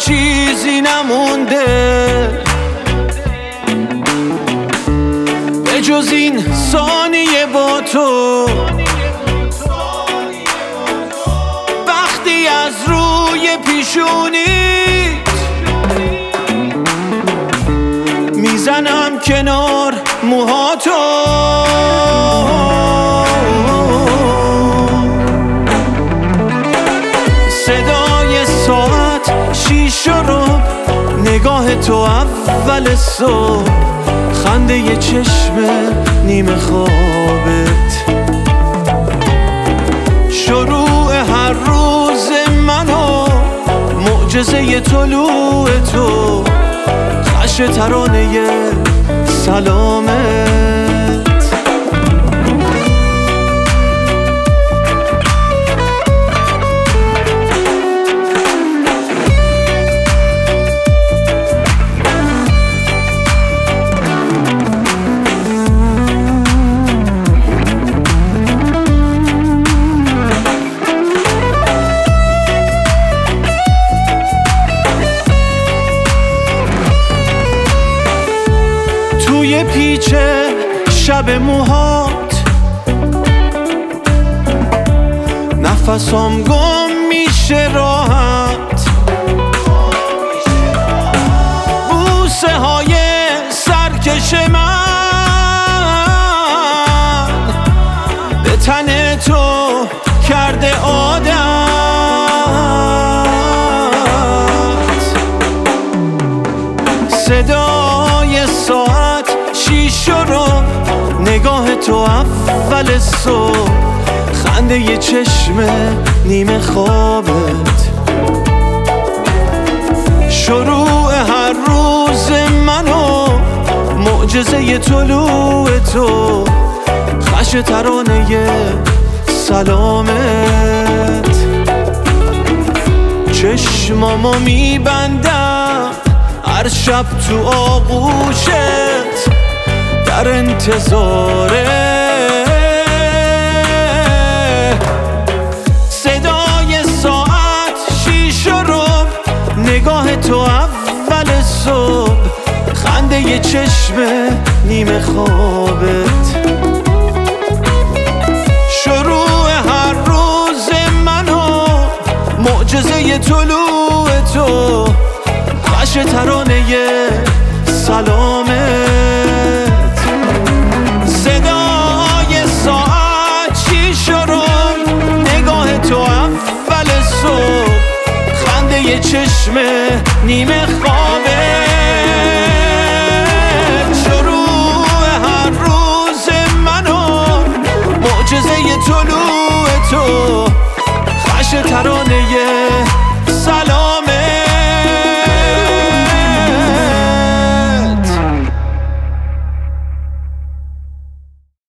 چیزی نمونده به جز این ثانیه با تو. وقتی از روی پیشونیت میزنم کنار موهاتو، صدای ساعت 6 رو، نگاه تو اول صبح، خنده یه چشم نیمه خوابت، شروع هر روز منو، معجزه طلوع تو، خش ترانه سلامت. توی پیچ شب موهات نفسام گم میشه راحت، بوسه های سرکش من به تن تو کرده عادت، صدای ساعت 6 رو، نگاه تو اول صبح، خنده یه چشم نیمه خوابت، شروع هر روز منو، معجزه طلوع تو، خش ترانه سلامت. چشمامو میبندم هر شب تو آغوشت، در انتظاره صدای ساعت 6 رو، نگاه تو اول صبح، خنده یه چشم نیمه خوابت، شروع هر روز منو، معجزه طلوع تو، خش ترانه سلامت. صدای ساعت 6 رو، نگاه تو اول صبح، خنده یه چشم نیمه خوابت، شروع هر روز منو، معجزه طلوع تو،